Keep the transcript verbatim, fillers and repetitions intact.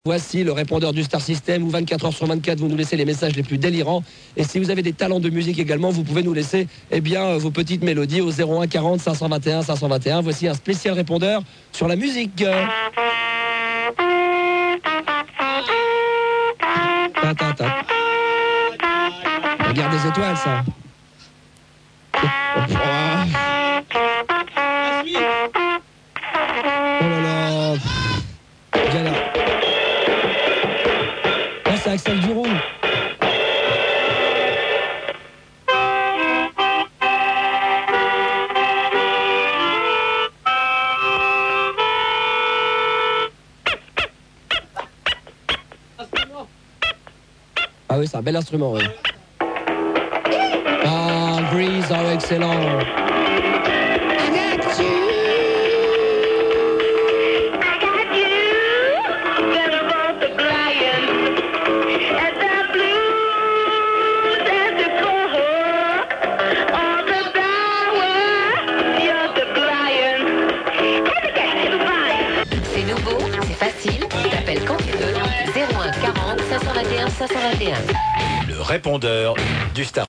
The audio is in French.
Voici le répondeur du Star System où vingt-quatre heures sur vingt-quatre vous nous laissez les messages les plus délirants, et si vous avez des talents de musique également, vous pouvez nous laisser eh bien, vos petites mélodies au zéro un quarante cinq cent vingt et un cinq cent vingt et un. Voici un spécial répondeur sur la musique. Ta, ta, ta. Regarde des étoiles, ça. Oh là là. Viens là. Là, c'est Axel Duroux. Ah oui, c'est un bel instrument, oui. Ah, Grease, oh, excellent. C'est nouveau, c'est facile, tu t'appelles quand tu veux, zéro un quarante cinq cent vingt et un cinq cent vingt et un. Le répondeur du Star.